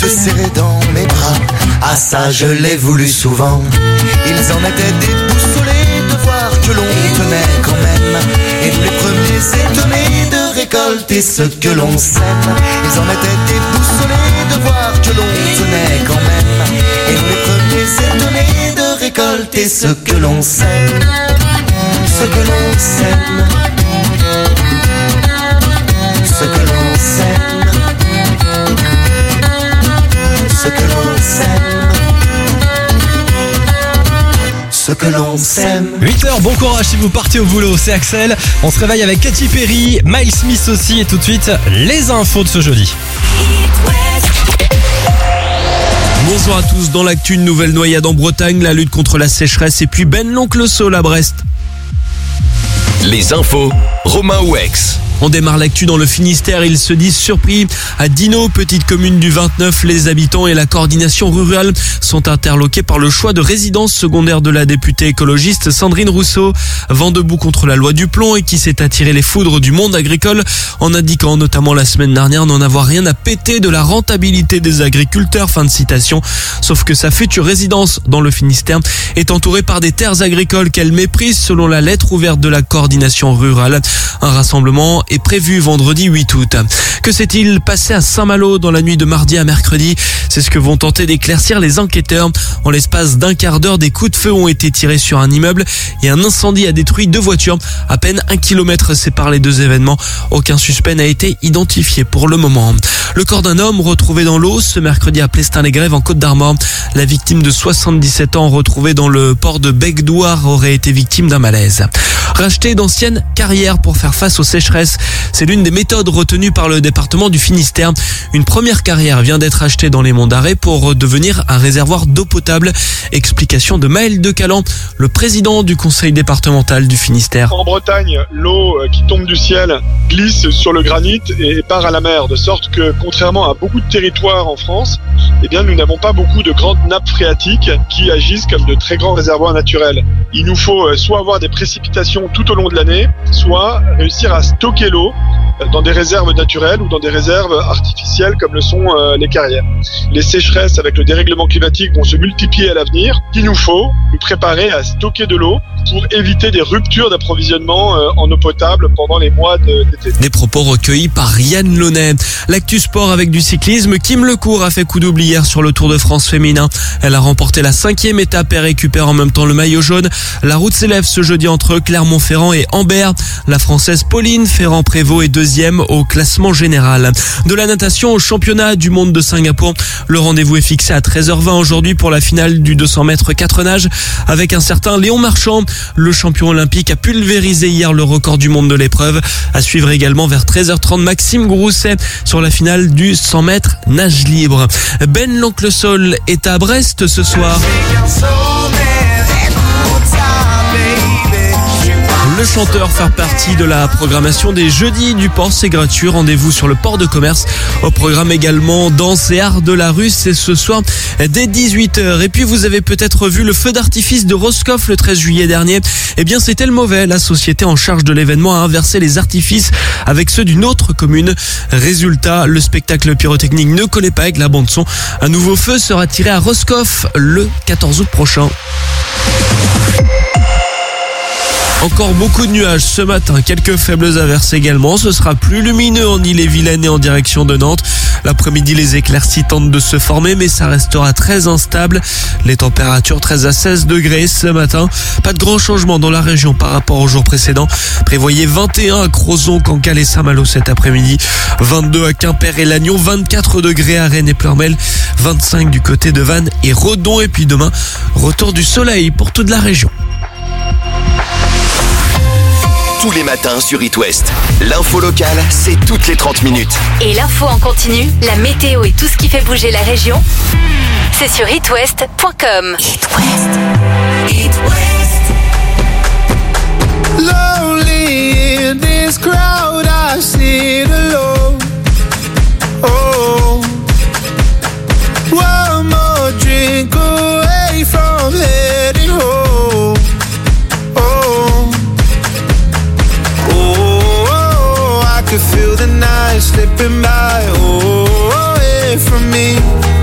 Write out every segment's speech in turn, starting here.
te serrer dans mes bras. Ah ça je l'ai voulu souvent. Ils en étaient déboussolés de voir que l'on tenait quand même. Et nous les premiers étonnés de récolter ce que l'on sème. Ils en étaient déboussolés de voir que l'on tenait quand même. Et nous les premiers étonnés de récolter ce que l'on sème. Ce que l'on sème. Ce que l'on sème. Ce que l'on sème. Ce que l'on sème. 8h, bon courage si vous partez au boulot, c'est Axel. On se réveille avec Katy Perry, Miles Smith aussi et tout de suite les infos de ce jeudi. Bonjour à tous, dans l'actu, une nouvelle noyade en Bretagne, la lutte contre la sécheresse et puis Ben l'oncle Saul à Brest. Les infos, Romain Ouex. On démarre l'actu dans le Finistère, ils se disent surpris. À Dino, petite commune du 29, les habitants et la coordination rurale sont interloqués par le choix de résidence secondaire de la députée écologiste Sandrine Rousseau, vent debout contre la loi du plomb et qui s'est attiré les foudres du monde agricole en indiquant notamment la semaine dernière n'en avoir rien à péter de la rentabilité des agriculteurs, fin de citation. Sauf que sa future résidence dans le Finistère est entourée par des terres agricoles qu'elle méprise selon la lettre ouverte de la coordination rurale. Un rassemblement est prévu vendredi 8 août. Que s'est-il passé à Saint-Malo dans la nuit de mardi à mercredi? C'est ce que vont tenter d'éclaircir les enquêteurs. En l'espace d'un quart d'heure, des coups de feu ont été tirés sur un immeuble et un incendie a détruit 2 voitures. À peine 1 kilomètre sépare les 2 événements. Aucun suspect n'a été identifié pour le moment. Le corps d'un homme retrouvé dans l'eau ce mercredi à Plestin-les-Grèves en Côte-d'Armor. La victime de 77 ans retrouvée dans le port de Bec-d'Ouar aurait été victime d'un malaise. Racheter d'anciennes carrières pour faire face aux sécheresses, c'est l'une des méthodes retenues par le département du Finistère. Une première carrière vient d'être achetée dans les Monts d'Arrée pour devenir un réservoir d'eau potable. Explication de Maël Decalan, le président du conseil départemental du Finistère. En Bretagne, l'eau qui tombe du ciel glisse sur le granit et part à la mer, de sorte que contrairement à beaucoup de territoires en France, eh bien, nous n'avons pas beaucoup de grandes nappes phréatiques qui agissent comme de très grands réservoirs naturels. Il nous faut soit avoir des précipitations tout au long de l'année, soit réussir à stocker l'eau dans des réserves naturelles ou dans des réserves artificielles comme le sont les carrières. Les sécheresses avec le dérèglement climatique vont se multiplier à l'avenir. Il nous faut nous préparer à stocker de l'eau pour éviter des ruptures d'approvisionnement en eau potable pendant les mois d'été. Des propos recueillis par Yann Launay. L'actu sport avec du cyclisme, Kim Lecourt a fait coup double hier sur le Tour de France féminin. Elle a remporté la 5e étape et récupère en même temps le maillot jaune. La route s'élève ce jeudi entre Clermont-Ferrand et Ambert. La Française Pauline Ferrand-Prévot est 2e au classement général. De la natation au championnat du monde de Singapour. Le rendez-vous est fixé à 13h20 aujourd'hui pour la finale du 200 mètres 4 nages avec un certain Léon Marchand. Le champion olympique a pulvérisé hier le record du monde de l'épreuve. À suivre également vers 13h30 Maxime Grousset sur la finale du 100 mètres nage libre. Ben l'oncle Saul est à Brest ce soir. Le chanteur fait partie de la programmation des jeudis du port, c'est gratuit. Rendez-vous sur le port de commerce. Au programme également danse et art de la rue, c'est ce soir dès 18h. Et puis vous avez peut-être vu le feu d'artifice de Roscoff le 13 juillet dernier. Eh bien c'était le mauvais. La société en charge de l'événement a inversé les artifices avec ceux d'une autre commune. Résultat, le spectacle pyrotechnique ne collait pas avec la bande son. Un nouveau feu sera tiré à Roscoff le 14 août prochain. Encore beaucoup de nuages ce matin, quelques faibles averses également. Ce sera plus lumineux en Ille-et-Vilaine et en direction de Nantes. L'après-midi, les éclaircies tentent de se former, mais ça restera très instable. Les températures 13 à 16 degrés ce matin. Pas de grand changement dans la région par rapport au jour précédent. Prévoyez 21 à Crozon, Cancale et Saint-Malo cet après-midi. 22 à Quimper et Lannion, 24 degrés à Rennes et Pleurmel, 25 du côté de Vannes et Redon. Et puis demain, retour du soleil pour toute la région. Tous les matins sur It West. L'info locale, c'est toutes les 30 minutes. Et l'info en continu, la météo et tout ce qui fait bouger la région, c'est sur itwest.com. It West. It West. Lonely in this crowd, I sit alone. Oh, one more drink away from heading home. I could feel the night slipping by, away from me.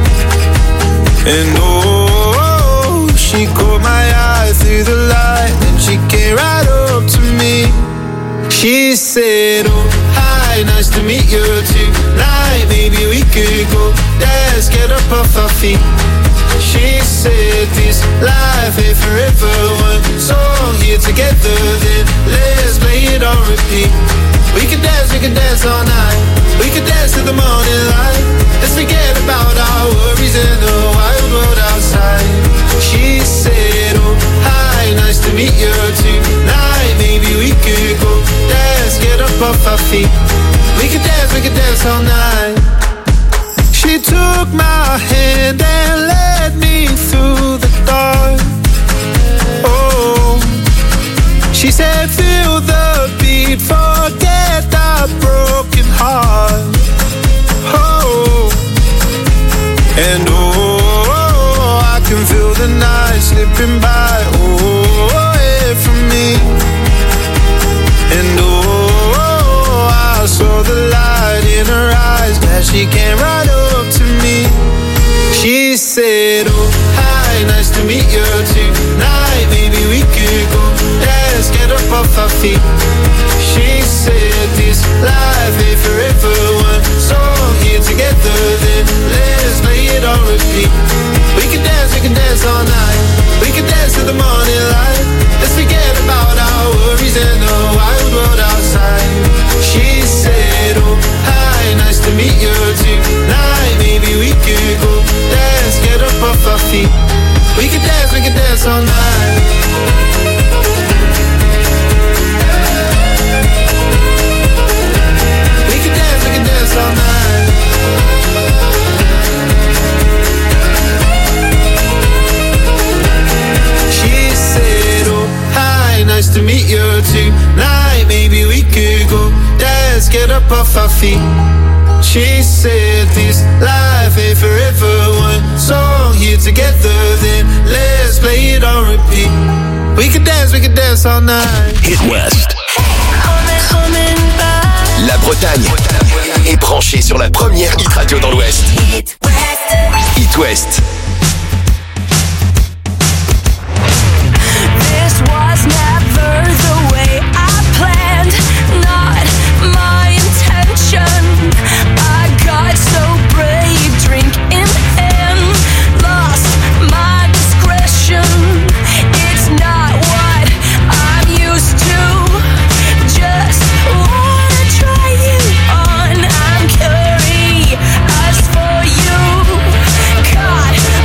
And oh, she caught my eye through the light, and she came right up to me. She said, oh, hi, nice to meet you tonight. Maybe we could go dance, get up off our feet. She said, this life ain't forever. One song here together, then let's play it on repeat. We can dance all night. We can dance till the morning light. Let's forget about our worries in the wild world outside. She said, oh, hi, nice to meet you tonight. Maybe we could go dance, get up off our feet. We can dance all night. She took my hand and led me through the dark. Oh, she said, feel the beat, forget the broken heart. Oh, and oh, I can feel the night slipping by, oh, away from me. And oh, I saw the light in her eyes, that she came right up to me. She said, oh, hi, nice to meet you tonight. Maybe we could go dance, get up off our feet. She said, this life ain't forever. One song here together, then let's play it on repeat. We can dance all night. We can dance till the morning light. Let's forget about our worries and the wild world outside. She said, oh, hi, nice to meet you tonight. Maybe we could go dance, get up off our feet. We can dance all night. We can dance all night. She said, oh, hi, nice to meet you tonight. Maybe we could go dance, get up off our feet. She said, this life ain't forever. One song here together, then let's play it on repeat. We can dance all night. Hit West. La Bretagne est branchée sur la première hit radio dans l'Ouest. Hit West. This was never the way I planned, not my intention. I got so brave, drink in hand, lost my discretion. It's not what I'm used to, just wanna try you on. I'm curious for you, caught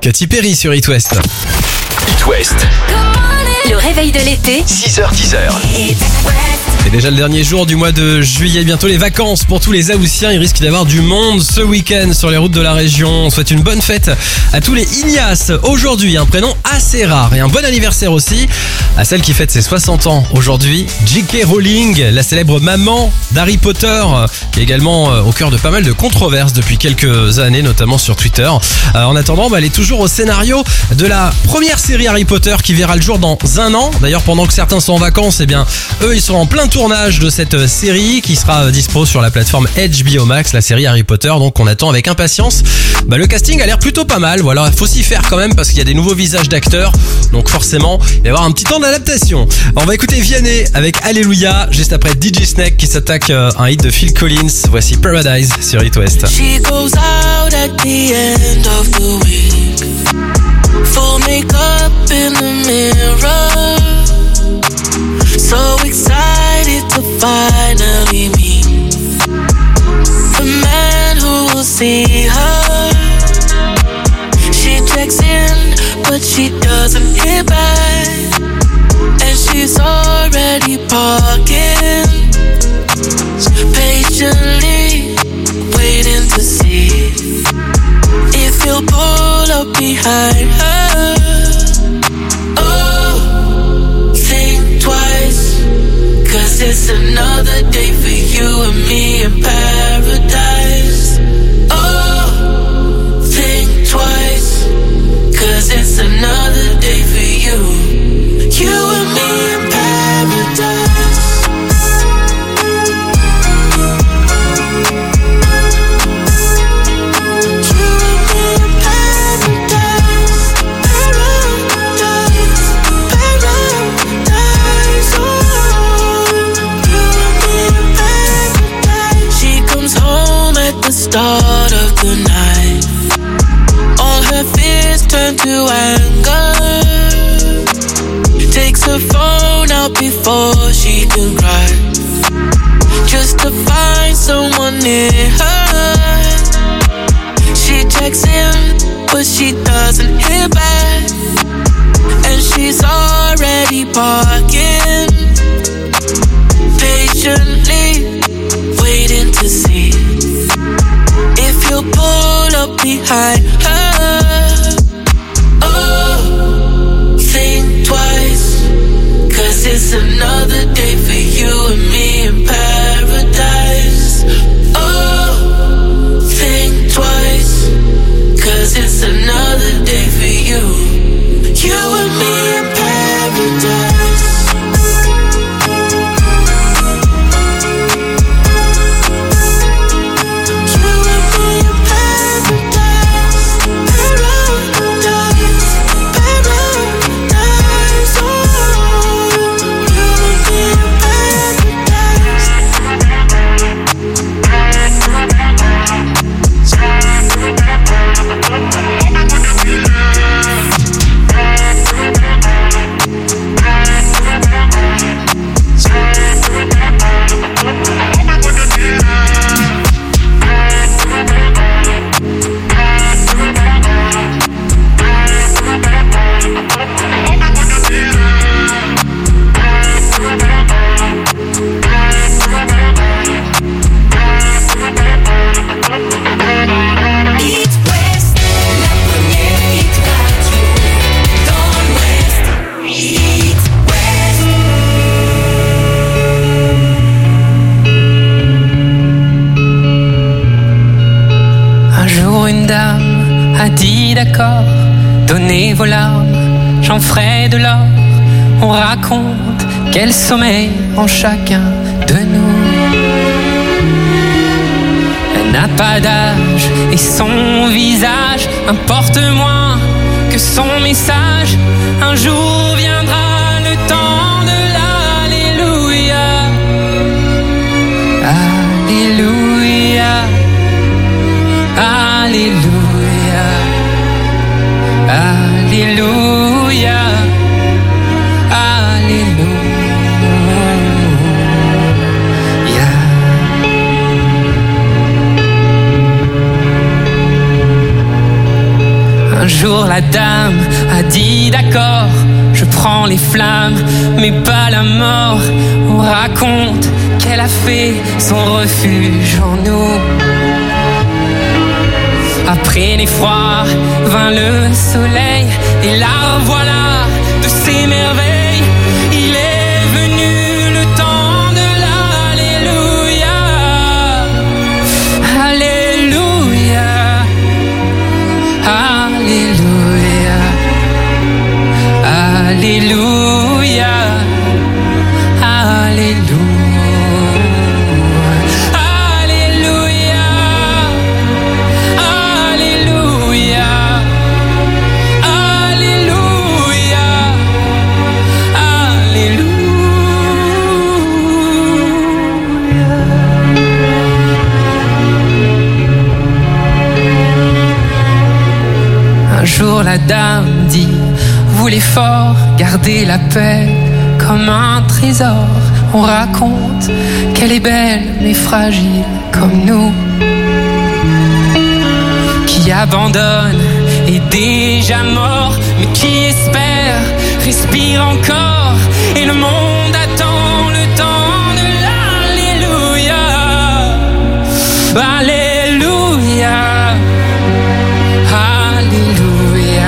Katy Perry sur It West. It West. Le réveil de l'été. 6h10. C'est déjà le dernier jour du mois de juillet, bientôt les vacances pour tous les Haussiens. Il risque d'y avoir du monde ce week-end sur les routes de la région. On souhaite une bonne fête à tous les Ignace. Aujourd'hui, un prénom assez rare et un bon anniversaire aussi à celle qui fête ses 60 ans aujourd'hui, J.K. Rowling, la célèbre maman d'Harry Potter, qui est également au cœur de pas mal de controverses depuis quelques années, notamment sur Twitter. En attendant, elle est toujours au scénario de la première série Harry Potter qui verra le jour dans un an. D'ailleurs, pendant que certains sont en vacances, eux, ils sont en plein tournage de cette série qui sera dispo sur la plateforme HBO Max, la série Harry Potter. Donc, on attend avec impatience. Le casting a l'air plutôt pas mal. Voilà, faut s'y faire quand même parce qu'il y a des nouveaux visages d'acteurs. Donc, forcément, il va y avoir un petit temps d'adaptation. On va écouter Vianney avec Alléluia juste après DJ Snake qui s'attaque à un hit de Phil Collins. Voici Paradise sur It West. She goes out at the end of the week. Full makeup in the mirror. So excited to finally meet the man who will see her. She checks in, but she doesn't hear back. And she's already parking, patiently waiting to see if he'll pull up behind her. Oh, think twice, 'cause it's another day for you and me in paradise. Oh, think twice, 'cause it's another day for you, you and me in paradise. Start of the night, all her fears turn to anger. Takes her phone out before she can cry, just to find someone near her. She checks in, but she doesn't hear back, and she's already parking, patiently waiting to see if you'll pull up behind her. Oh, think twice, 'cause it's another day for you and me in paradise. Oh, think twice, 'cause it's another day for you, you and me in paradise. D'accord, donnez vos larmes, j'en ferai de l'or. On raconte quel sommeil en chacun de nous. Elle n'a pas d'âge et son visage importe moins que son message. Un jour viendra le temps de l'Alléluia. Alléluia. Alléluia. Alléluia, Alléluia. Un jour jour la dame a dit d'accord, je prends les flammes, mais pas la mort. On raconte qu'elle a fait son refuge en nous. Après l'effroi vint le soleil, et la voilà de ses merveilles. Il est venu le temps de l'Alléluia. Alléluia. Alléluia. Alléluia. Alléluia. Un jour la dame dit, vous les forts, gardez la paix comme un trésor. On raconte qu'elle est belle mais fragile comme nous, qui abandonne est déjà mort, mais qui espère respire encore. Et le monde attend le temps de l'Alléluia. Alléluia. Alléluia.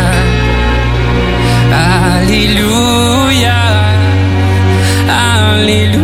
Alléluia. Alléluia.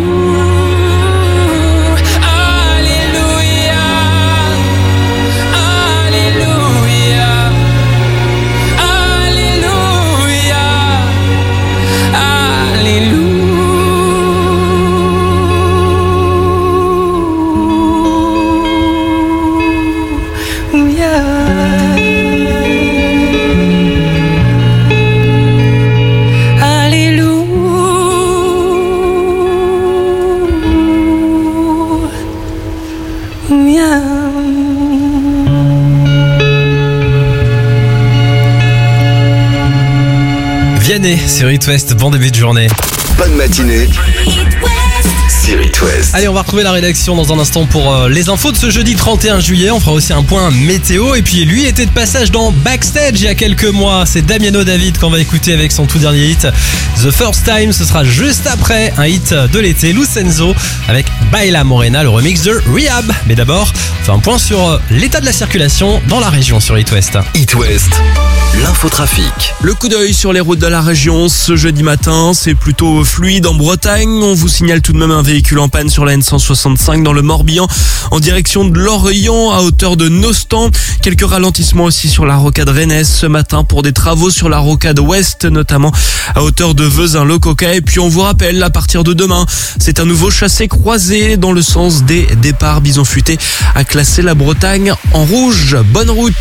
Vianney sur It West, bon début de journée. Bonne matinée sur It West. Allez, on va retrouver la rédaction dans un instant pour les infos de ce jeudi 31 juillet. On fera aussi un point météo. Et puis lui était de passage dans Backstage il y a quelques mois. C'est Damiano David qu'on va écouter avec son tout dernier hit The First Time. Ce sera juste après un hit de l'été, Lucenzo avec Baila Morena, le remix de Rehab. Mais d'abord, on fait un point sur l'état de la circulation dans la région sur It West. It West, l'infotrafic. Le coup d'œil sur les routes de la région ce jeudi matin, c'est plutôt fluide en Bretagne. On vous signale tout de même un véhicule en panne sur la N165 dans le Morbihan en direction de Lorient à hauteur de Nostan. Quelques ralentissements aussi sur la rocade Rennes ce matin pour des travaux sur la rocade ouest, notamment à hauteur de Vezin-le-Coca. Et puis on vous rappelle, à partir de demain, c'est un nouveau chassé-croisé dans le sens des départs Bison Futé à classer la Bretagne en rouge. Bonne route.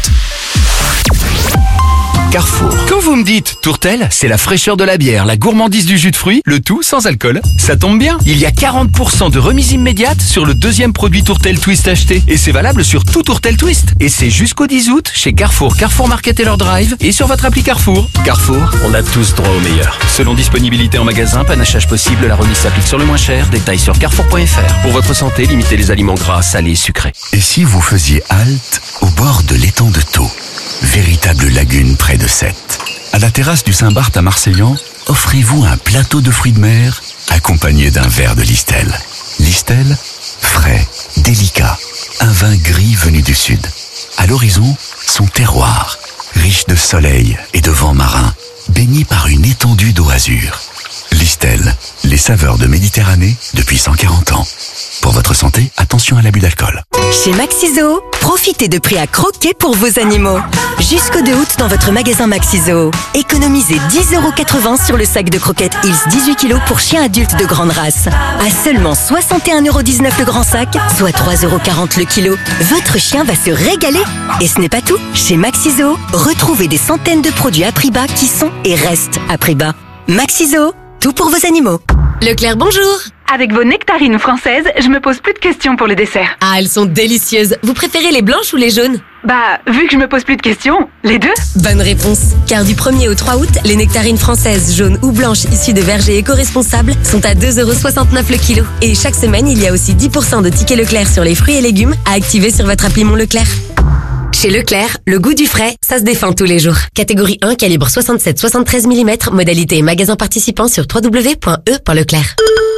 Carrefour. Quand vous me dites Tourtel, c'est la fraîcheur de la bière, la gourmandise du jus de fruits, le tout sans alcool. Ça tombe bien, il y a 40% de remise immédiate sur le deuxième produit Tourtel Twist acheté. Et c'est valable sur tout Tourtel Twist. Et c'est jusqu'au 10 août chez Carrefour, Carrefour Market et leur drive et sur votre appli Carrefour. Carrefour, on a tous droit au meilleur. Selon disponibilité en magasin, panachage possible, la remise s'applique sur le moins cher. Détails sur carrefour.fr. Pour votre santé, limitez les aliments gras, salés et sucrés. Et si vous faisiez halte au bord de l'étang de Thau, véritable lagune près de Sète. À la terrasse du Saint-Barth à Marseillan, offrez-vous un plateau de fruits de mer accompagné d'un verre de Listel. Listel, frais, délicat, un vin gris venu du sud. À l'horizon, son terroir, riche de soleil et de vent marin, baigné par une étendue d'eau azur. Listel, les saveurs de Méditerranée depuis 140 ans. Pour votre santé, attention à l'abus d'alcool. Chez Maxiso, profitez de prix à croquer pour vos animaux. Jusqu'au 2 août dans votre magasin Maxiso. Économisez 10,80 € sur le sac de croquettes Hills 18 kg pour chiens adultes de grande race. À seulement 61,19 € le grand sac, soit 3,40 € le kilo. Votre chien va se régaler. Et ce n'est pas tout. Chez Maxiso, retrouvez des centaines de produits à prix bas qui sont et restent à prix bas. Maxiso, tout pour vos animaux. Leclerc, bonjour. Avec vos nectarines françaises, je me pose plus de questions pour le dessert. Ah, elles sont délicieuses. Vous préférez les blanches ou les jaunes? Bah, vu que je me pose plus de questions, les deux. Bonne réponse. Car du 1er au 3 août, les nectarines françaises jaunes ou blanches issues de vergers éco-responsables sont à 2,69 € le kilo. Et chaque semaine, il y a aussi 10% de tickets Leclerc sur les fruits et légumes à activer sur votre appli Mon Leclerc. Chez Leclerc, le goût du frais, ça se défend tous les jours. Catégorie 1, calibre 67-73 mm, modalité et magasin participant sur www.e.leclerc.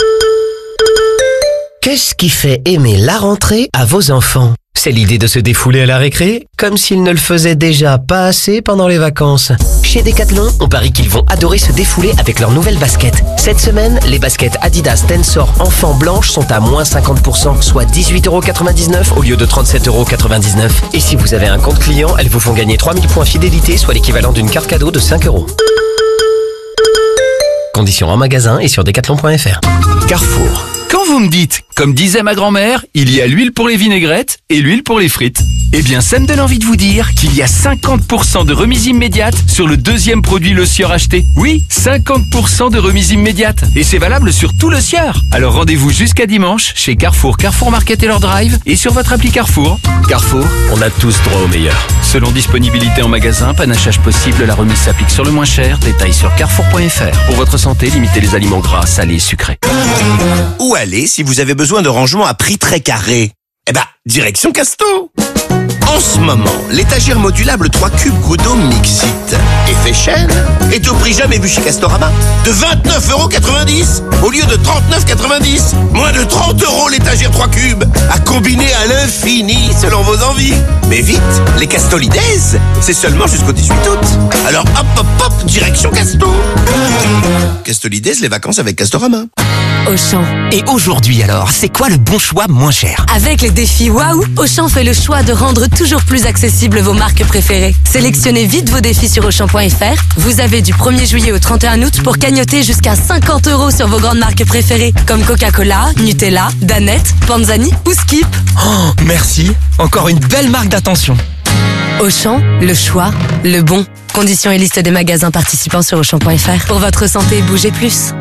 Qu'est-ce qui fait aimer la rentrée à vos enfants? C'est l'idée de se défouler à la récré, comme s'ils ne le faisaient déjà pas assez pendant les vacances. Chez Decathlon, on parie qu'ils vont adorer se défouler avec leurs nouvelles baskets. Cette semaine, les baskets Adidas Tensor enfants blanches sont à moins 50%, soit 18,99€ au lieu de 37,99€. Et si vous avez un compte client, elles vous font gagner 3000 points fidélité, soit l'équivalent d'une carte cadeau de 5€. Conditions en magasin et sur decathlon.fr. Carrefour. Quand vous me dites, comme disait ma grand-mère, il y a l'huile pour les vinaigrettes et l'huile pour les frites. Eh bien, ça me donne envie de vous dire qu'il y a 50% de remise immédiate sur le deuxième produit Le Sieur acheté. Oui, 50% de remise immédiate. Et c'est valable sur tout Le Sieur. Alors rendez-vous jusqu'à dimanche chez Carrefour, Carrefour Market et leur drive et sur votre appli Carrefour. Carrefour, on a tous droit au meilleur. Selon disponibilité en magasin, panachage possible, la remise s'applique sur le moins cher. Détails sur carrefour.fr. Pour votre santé, limitez les aliments gras, salés et sucrés. Où aller si vous avez besoin de rangement à prix très carré? Eh ben, direction Casto. En ce moment, l'étagère modulable 3 cubes Goudot Mixit effet chaîne est au prix jamais vu chez Castorama de 29,90€ au lieu de 39,90€. Moins de 30€ l'étagère 3 cubes à combiner à l'infini selon vos envies. Mais vite, les Castolides, c'est seulement jusqu'au 18 août. Alors hop hop hop, direction Casto. Castolides, les vacances avec Castorama. Auchan. Et aujourd'hui alors, c'est quoi le bon choix moins cher? Avec les défis Waouh, Auchan fait le choix de rendre toujours plus accessibles vos marques préférées. Sélectionnez vite vos défis sur Auchan.fr. Vous avez du 1er juillet au 31 août pour cagnotter jusqu'à 50€ sur vos grandes marques préférées, comme Coca-Cola, Nutella, Danette, Panzani ou Skip. Oh, merci. Encore une belle marque d'attention. Auchan, le choix, le bon. Conditions et liste des magasins participants sur Auchan.fr. Pour votre santé, bougez plus.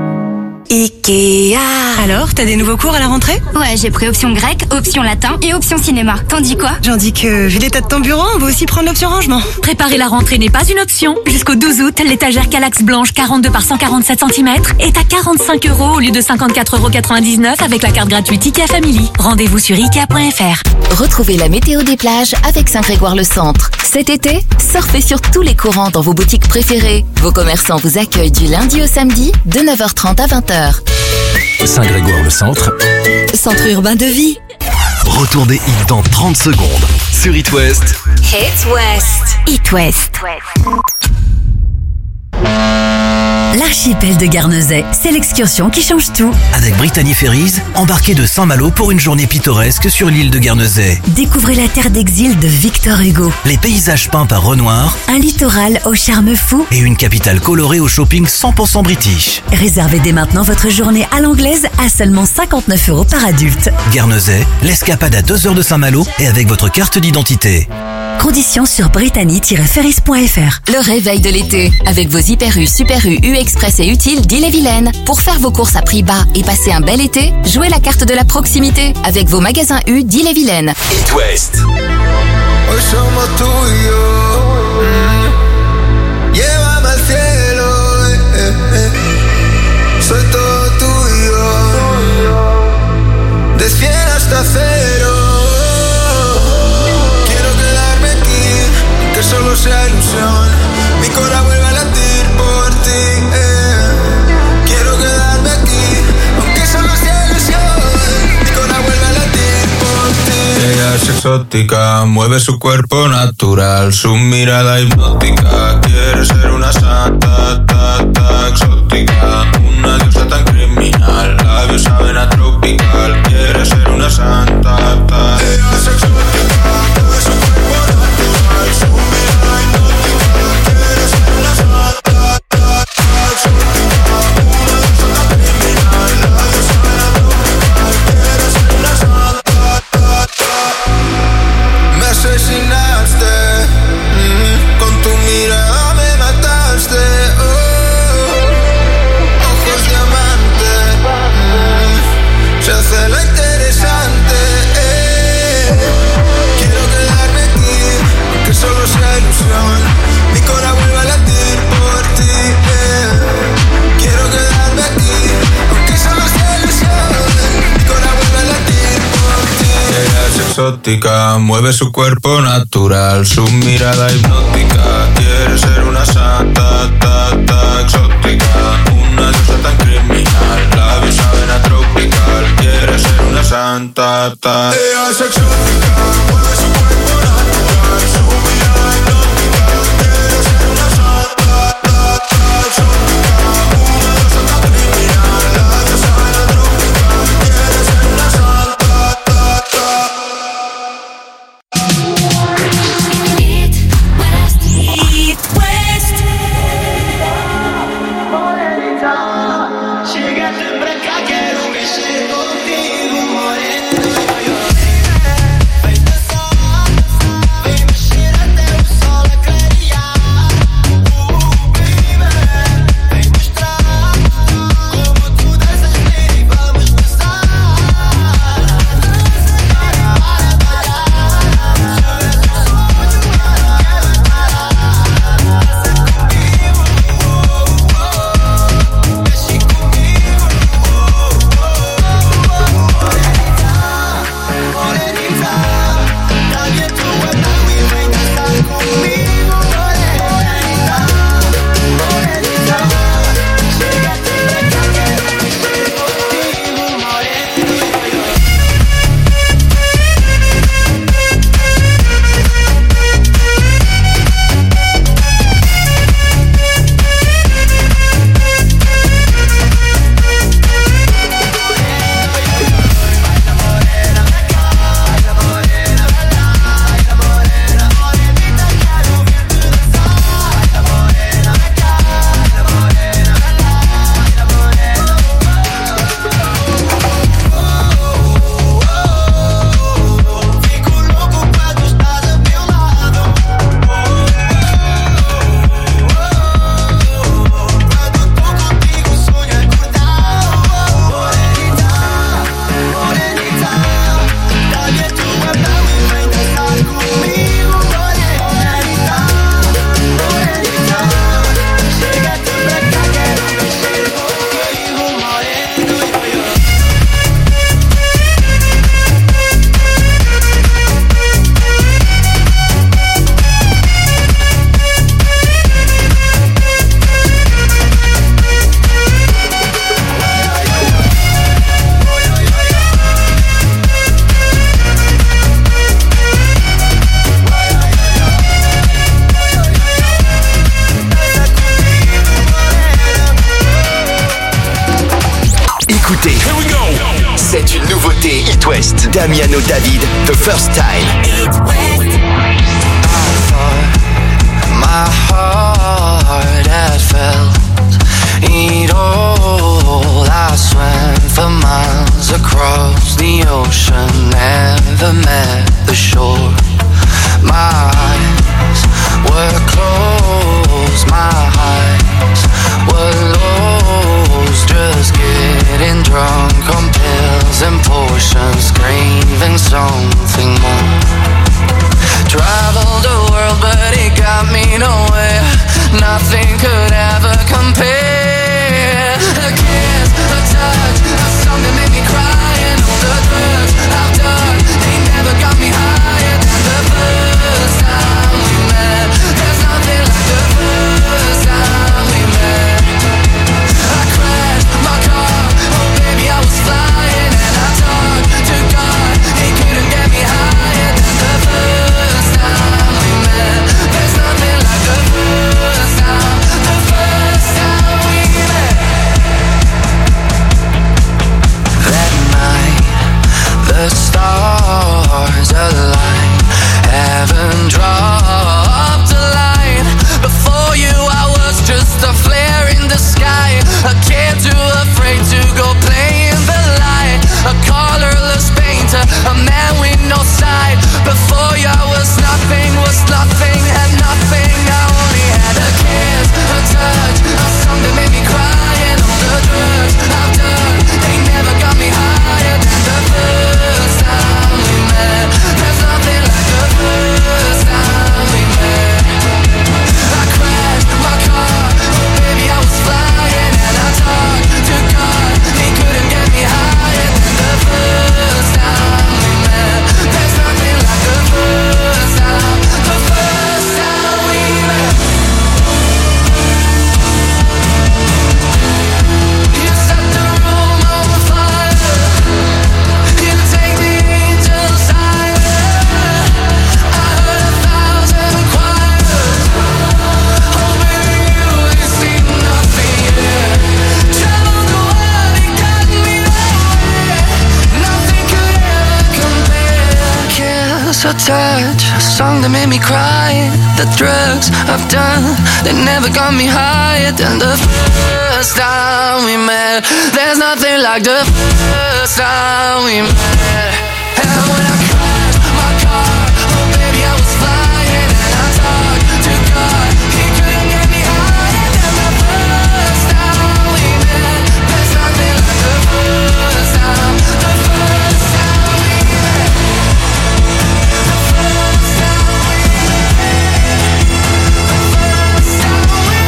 Ikea. Alors, t'as des nouveaux cours à la rentrée? Ouais, j'ai pris option grec, option latin et option cinéma. T'en dis quoi? J'en dis que, vu l'état de ton bureau, on va aussi prendre l'option rangement. Préparer la rentrée n'est pas une option. Jusqu'au 12 août, l'étagère Calax blanche 42 par 147 cm est à 45€ au lieu de 54,99€ avec la carte gratuite Ikea Family. Rendez-vous sur Ikea.fr. Retrouvez la météo des plages avec Saint-Grégoire-le-Centre. Cet été, surfez sur tous les courants dans vos boutiques préférées. Vos commerçants vous accueillent du lundi au samedi de 9h30 à 20h. Saint-Grégoire-le-Centre. Centre urbain de vie. Retour des hits dans 30 secondes sur It West. Hit West. It West. L'archipel de Guernesey, c'est l'excursion qui change tout. Avec Brittany Ferries, embarquez de Saint-Malo pour une journée pittoresque sur l'île de Guernesey. Découvrez la terre d'exil de Victor Hugo. Les paysages peints par Renoir. Un littoral au charme fou. Et une capitale colorée au shopping 100% british. Réservez dès maintenant votre journée à l'anglaise à seulement 59€ par adulte. Guernesey, l'escapade à 2 heures de Saint-Malo et avec votre carte d'identité. Conditions sur brittany-ferries.fr. Le réveil de l'été, avec vos Hyper U, Super U, U Express et Utile d'Ille-et-Vilaine. Pour faire vos courses à prix bas et passer un bel été, jouez la carte de la proximité avec vos magasins U d'Ille-et-Vilaine. It West. Hoy somos tú y yo. Llévame al cielo. Soy todo tuyo. De 100 hasta 0. Que solo sea ilusión, mi corazón vuelve a latir por ti. Quiero quedarme aquí, aunque solo sea ilusión, mi corazón vuelve a latir por ti. Ella es exótica, mueve su cuerpo natural, su mirada hipnótica. Quiere ser una santa, exótica, una diosa tan criminal, labios saben a tropical. Quiere ser una santa, ella es exótica, mueve su cuerpo natural, su mirada hipnótica. Quiere ser una santa, exótica, una diosa tan criminal, labios saben a tropical. Quiere ser una santa. Me asesinaste, con tu mirada me mataste. Oh. exótica, mueve su cuerpo natural, su mirada hipnótica. Quiere ser una santa, exótica, una diosa tan criminal, labios avena tropical. Quiere ser una santa, ella es exótica, mueve su cuerpo natural, su mirada hipnótica. Quiere ser una santa, exótica, una diosa tan criminal, labios avena tropical. Quiere ser una santa, Eat West. Llega siempre acá, quiero que sea contigo, moreno. Vem mexer até o sol a clarear. Baby, vem mostrar como tu danças bem e vamos dançar. Écoutez, c'est une nouveauté It West. Damiano David, The First Time. My heart had felt it all. I swam for miles across the ocean, never met the shore. My eyes were closed, my eyes were lost, just getting drunk on pills and potions, craving something more. Traveled the world but it got me nowhere, nothing could ever compare. A kiss, a touch, a song that made me cry, and all the drugs I've done, they never got me higher than the first time we met. There's nothing like the first time we met. I crashed my car, oh baby I was flying. closer touch, a song that made me cry. The drugs I've done, they never got me higher than the first time we met. There's nothing like the first time we met. And when I crashed my car, oh baby I was flying, and I talked to God, he couldn't get me higher than the first time we met. There's nothing like the first time, the first time we met. The first time we met. The first time we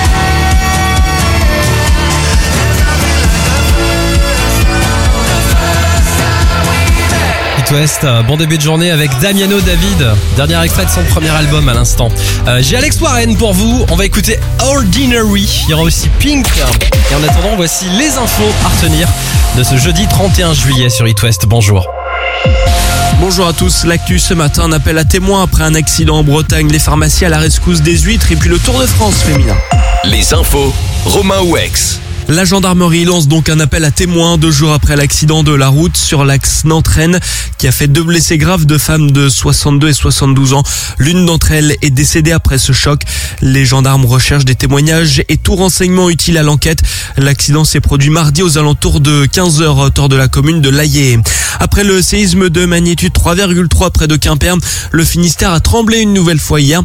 met. There's nothing like the first time, the first time we met. It West, bon début de journée avec Damiano David, dernier extrait de son premier album à l'instant. J'ai Alex Warren pour vous, on va écouter Ordinary, il y aura aussi Pink. Et en attendant, voici les infos à retenir de ce jeudi 31 juillet sur It West. Bonjour. Bonjour à tous, l'actu ce matin, un appel à témoins après un accident en Bretagne, les pharmacies à la rescousse des huîtres et puis le Tour de France féminin. Les infos, Romain Ouex. La gendarmerie lance donc un appel à témoins 2 jours après l'accident de la route sur l'axe Nantes-Rennes qui a fait 2 blessés graves, 2 femmes de 62 et 72 ans. L'une d'entre elles est décédée après ce choc. Les gendarmes recherchent des témoignages et tout renseignement utile à l'enquête. L'accident s'est produit mardi aux alentours de 15h à hauteur de la commune de Laillé. Après le séisme de magnitude 3,3 près de Quimper, le Finistère a tremblé une nouvelle fois hier.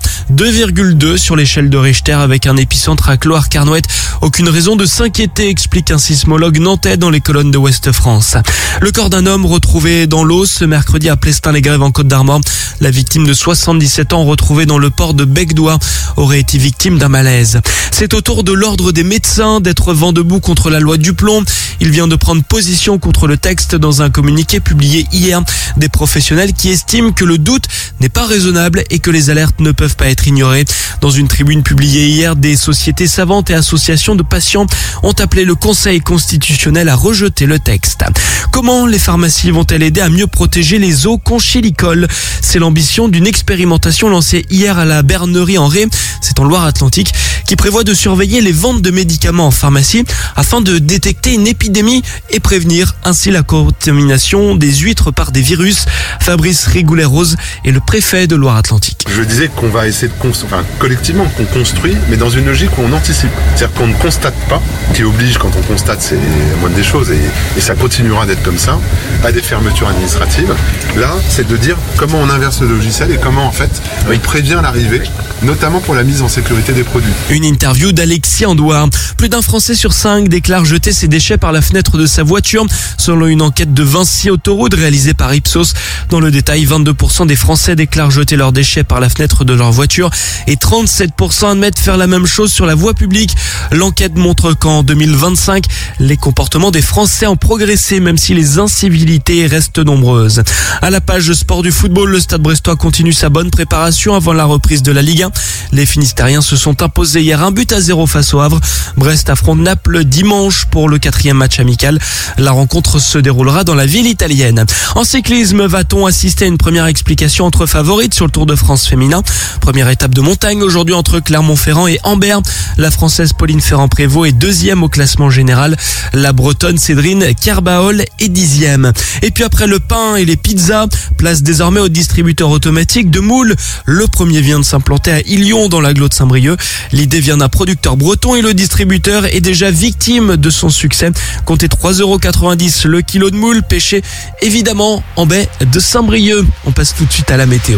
2,2 sur l'échelle de Richter avec un épicentre à Cloire-Carnouët. Aucune raison de s'inquiéter, explique un sismologue nantais dans les colonnes de Ouest-France. Le corps d'un homme retrouvé dans l'eau ce mercredi à Plestin-les-Grèves en Côte-d'Armor. La victime de 77 ans retrouvée dans le port de Bec-d'Oie aurait été victime d'un malaise. C'est au tour de l'ordre des médecins d'être vent debout contre la loi Duplon. Il vient de prendre position contre le texte dans un communiqué publié hier. Des professionnels qui estiment que le doute n'est pas raisonnable et que les alertes ne peuvent pas être ignorées. Dans une tribune publiée hier, des sociétés savantes et associations de patients ont appelé le Conseil constitutionnel à rejeter le texte. Comment les pharmacies vont-elles aider à mieux protéger les eaux conchylicoles ? C'est l'ambition d'une expérimentation lancée hier à la Bernerie en Ré, c'est en Loire-Atlantique, qui prévoit de surveiller les ventes de médicaments en pharmacie afin de détecter une épidémie et prévenir ainsi la contamination des huîtres par des virus. Fabrice Rigoulet-Rose est le préfet de Loire-Atlantique. Je disais qu'on va essayer de collectivement, qu'on construit, mais dans une logique où on anticipe. C'est-à-dire qu'on ne constate pas, qui oblige quand on constate, c'est la moindre des choses, et ça continuera d'être comme ça, à des fermetures administratives. Là, c'est de dire comment on inverse le logiciel et comment en fait on prévient l'arrivée, notamment pour la mise en sécurité des produits. Une interview d'Alexis Andouard. Plus d'un Français sur 5 déclare jeter ses déchets par la fenêtre de sa voiture, selon une enquête de Vinci Autoroute réalisée par Ipsos. Dans le détail, 22% des Français déclarent jeter leurs déchets par la fenêtre de leur voiture et 37% admettent faire la même chose sur la voie publique. L'enquête montre qu'en 2025, les comportements des Français ont progressé, même si les incivilités restent nombreuses. À la page sport du football, le Stade brestois continue sa bonne préparation avant la reprise de la Ligue 1. Les Finistériens se sont imposés hier 1-0 face au Havre. Brest affronte Naples dimanche pour le 4e match amical. La rencontre se déroulera dans la ville italienne. En cyclisme, va-t-on assister à une première explication entre favorites sur le Tour de France féminin ? Première étape de montagne aujourd'hui entre Clermont-Ferrand et Ambert. La Française Pauline Ferrand-Prévot est 2e au classement général. La Bretonne Cédrine Kerbaol est 10e. Et puis après le pain et les pizzas, place désormais au distributeur automatique de moules. Le premier vient de s'implanter à Illion dans l'agglo de Saint-Brieuc. L'idée vient d'un producteur breton et le distributeur est déjà victime de son succès. Comptez 3,90 € le kilo de moules pêché évidemment en baie de Saint-Brieuc. On passe tout de suite à la météo.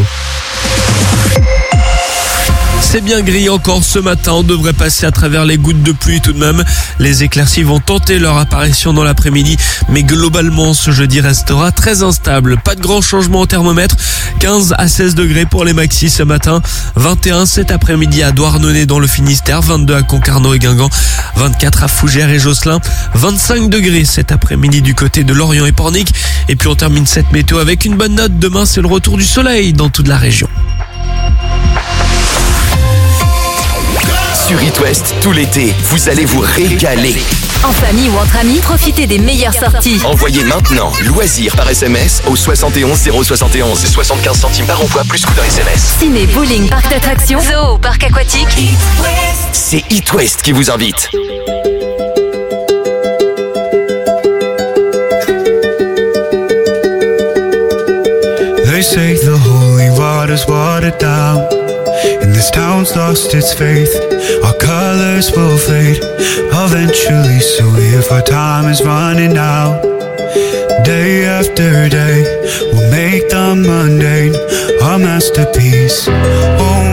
C'est bien gris encore ce matin, on devrait passer à travers les gouttes de pluie tout de même. Les éclaircies vont tenter leur apparition dans l'après-midi, mais globalement ce jeudi restera très instable. Pas de grands changements au thermomètre, 15 à 16 degrés pour les maxis ce matin, 21 cet après-midi à Douarnenez dans le Finistère, 22 à Concarneau et Guingamp, 24 à Fougères et Josselin, 25 degrés cet après-midi du côté de Lorient et Pornic. Et puis on termine cette météo avec une bonne note, demain c'est le retour du soleil dans toute la région. Sur It West, tout l'été, vous allez vous régaler. En famille ou entre amis, profitez des meilleures sorties. Envoyez maintenant loisirs par SMS au 71 071. C'est 75 centimes par envoi plus coût d'un SMS. Ciné, bowling, parc d'attractions, zoo, parc aquatique. C'est It West qui vous invite. They say the whole is watered down, and this town's lost its faith. Our colors will fade eventually, so if our time is running out, day after day, we'll make the mundane our masterpiece. Oh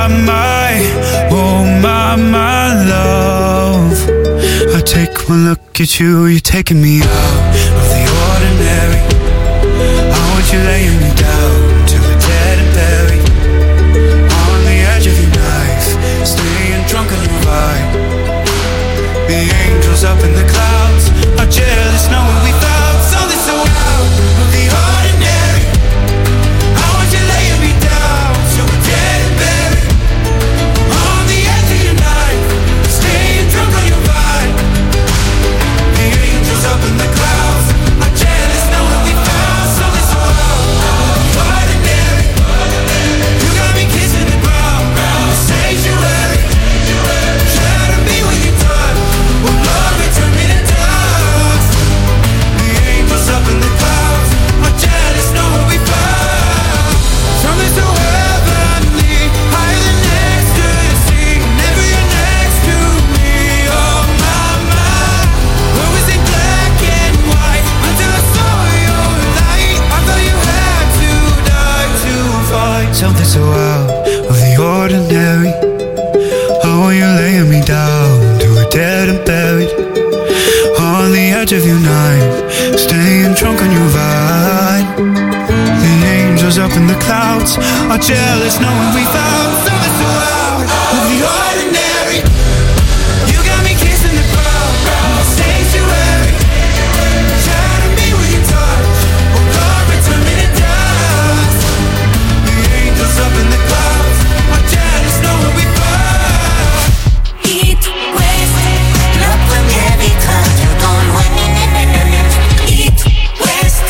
my love, I take one look at you, you're taking me out of the ordinary. I want you laying me down till we're dead and buried, on the edge of your knife, staying drunk on your vibe. The angels up in the clouds are jealous knowing we found something so out of the ordinary. I want you laying me down till we're dead and buried, on the edge of your knife, staying drunk on your vibe. The angels up in the clouds are jealous knowing we found something so out of the ordinary. You got me kissing the ground, the sanctuary. Shadow me when you're done, will love return me to dust. The angels up in the clouds are jealous knowing we found something so heavenly, higher than ecstasy. Never you're next to me, oh my. Where was it black and white until I saw your light? I thought you had to die to find something so out of the ordinary. I want you laying me down till we're dead and buried, on the edge of your knife, staying drunk on your vibe. The angels up in the clouds are jealous knowing we found something so out of the ordinary. You got me kissing the ground, the sanctuary. Shadow me when you touch, oh Lord, return me to dust. The angels up in the clouds are jealous knowing we found. Eat West, la première radio dans l'Ouest. Eat West.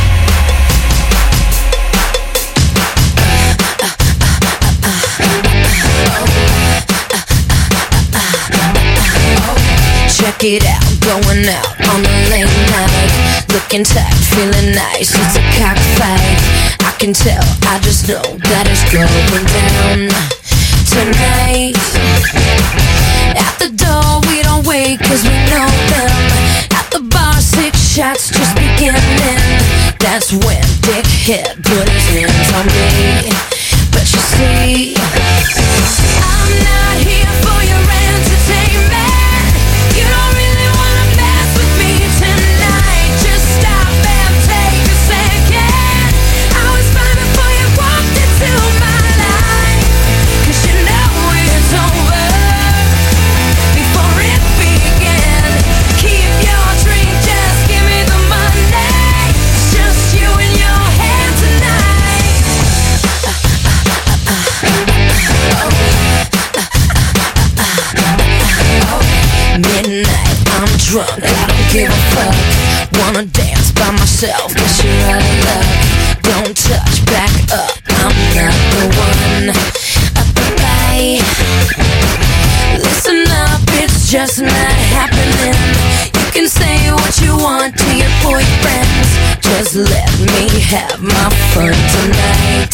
Check it out, going out on a late night, looking tight, feeling nice, it's a cockfight. I can tell, I just know that it's going down tonight. At the door we don't wait cause we know them. At the bar 6 shots just beginning. That's when Dickhead put his hands on me. But you see, I'm not here for your entertainment. You don't really wanna mess with me tonight. Just stop and take a second. I was fine before you walked into my life, cause you know it's over before it began. Keep your drink, just give me the money. It's just you and your hand tonight. Midnight, I'm drunk, I don't give a fuck. Wanna dance by myself, cause you're out of luck. Don't touch, back up, I'm not the one. Up the light, listen up, it's just not happening. You can say what you want to your boyfriends, just let me have my fun tonight.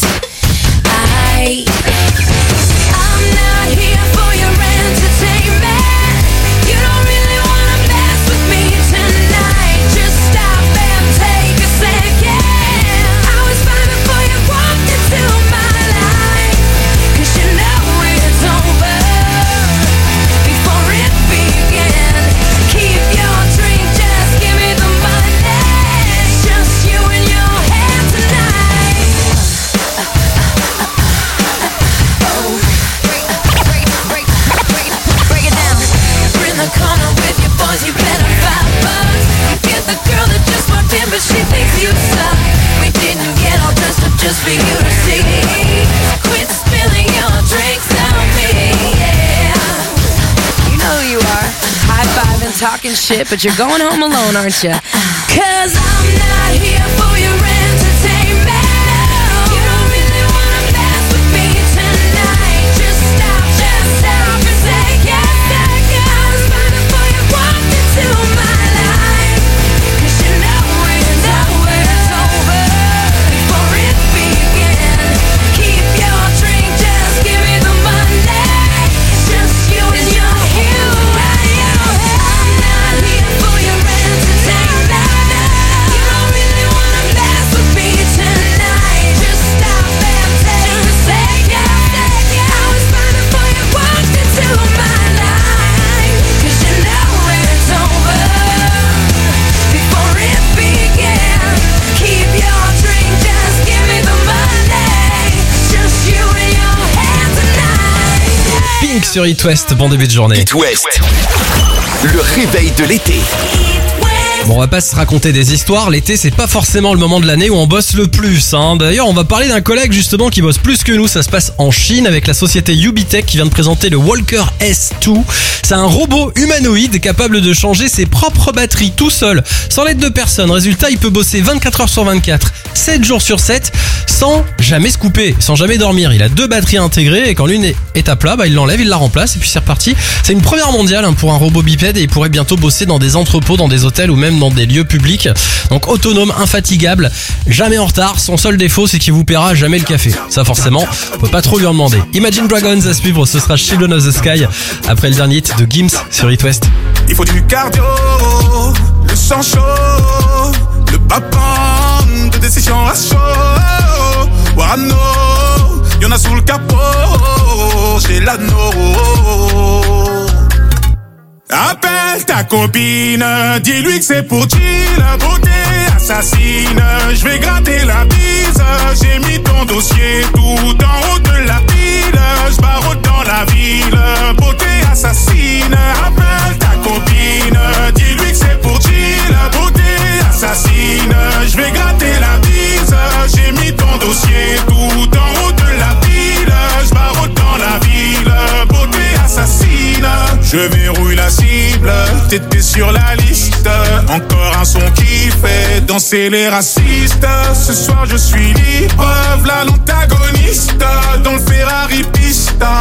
I'm not here for your entertainment. You don't really wanna mess with me tonight. Just stop and take a second. I was fine before you walked into my life, cause you know it's over before it began. Keep your drink, just give me the money. It's just you and your hand tonight. Break it down. We're in the corner with your boys, you better $5. You get the girl that just walked in, but she thinks you suck. We didn't get all dressed up just for you to see. Quit spilling your drinks on me, yeah. You know who you are, high-fiving, talking shit, but you're going home alone, aren't you? Cause I'm not here for your entertainment. You don't really wanna mess with me tonight. Just stop and take a second. I was fine before you walked into my life, cause you know it's over before it began. Keep sur It West. Bon début de journée. It West, le réveil de l'été. Bon, on va pas se raconter des histoires, l'été c'est pas forcément le moment de l'année où on bosse le plus. D'ailleurs, on va parler d'un collègue justement qui bosse plus que nous, ça se passe en Chine avec la société Ubitech qui vient de présenter le Walker S2. C'est un robot humanoïde capable de changer ses propres batteries tout seul, sans l'aide de personne. Résultat, il peut bosser 24 heures sur 24, 7 jours sur 7, sans jamais se couper, sans jamais dormir. Il a 2 batteries intégrées et quand l'une est à plat, il l'enlève, il la remplace et puis c'est reparti. C'est une première mondiale pour un robot bipède et il pourrait bientôt bosser dans des entrepôts, dans des hôtels ou même dans des lieux publics. Donc autonome, infatigable, jamais en retard. Son seul défaut, c'est qu'il vous paiera jamais le café. Ça forcément, on peut pas trop lui en demander. Imagine Dragons à suivre, ce sera Children of the Sky après le dernier hit de Gims sur It West. Il faut du cardio, le sang chaud, le bapin de décision à chaud. Warano, y'en a sous le capot, j'ai l'anneau. Appelle ta copine, dis-lui que c'est pour chill, beauté assassine. Je vais gratter la bise, j'ai mis ton dossier tout en haut de la pile. Je barre dans la ville, beauté assassine. Appelle ta copine, dis-lui que c'est pour chill, beauté assassine. Je vais gratter la bise, j'ai mis ton dossier tout en haut de la pile. Je barre dans la ville, beauté assassine. Je verrouille la cible, t'étais sur la liste. Encore un son qui fait danser les racistes. Ce soir je suis libre, v'là l'antagoniste dans le Ferrari pista.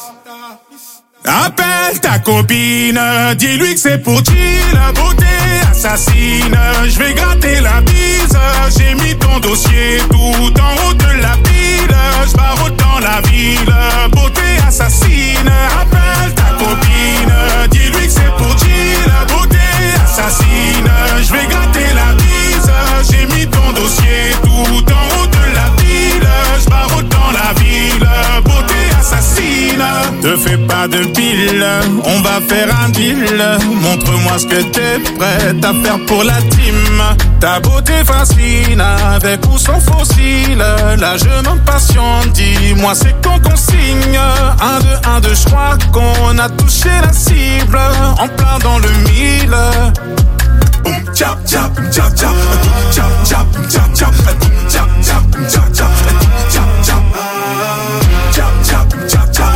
Appelle ta copine, dis-lui que c'est pour chill, beauté assassine. Je vais gratter la bise, j'ai mis ton dossier tout en haut de la pile. Je barre dans la ville, beauté assassine. Appelle ta copine, dis-lui que c'est pour chill, beauté assassine. Je vais gratter la bise, j'ai mis ton dossier tout en haut de la pile. Je barre dans la ville, beauté assassine. Te fais pas de pile, on va faire un deal. Montre-moi ce que t'es prête à faire pour la team. Ta beauté fascine, avec ou sans fossile. Là je m'impatiente, dis-moi c'est quand qu'on signe. 1, 2, 1, 2, je crois qu'on a touché la cible. En plein dans le mille. Boum, tchap, tchap, tchap, tchap. Tchap, tchap, tchap, tchap. Tchap, tchap, tchap, tchap. Tchap, tchap. Tchap, tchap, tchap, tchap.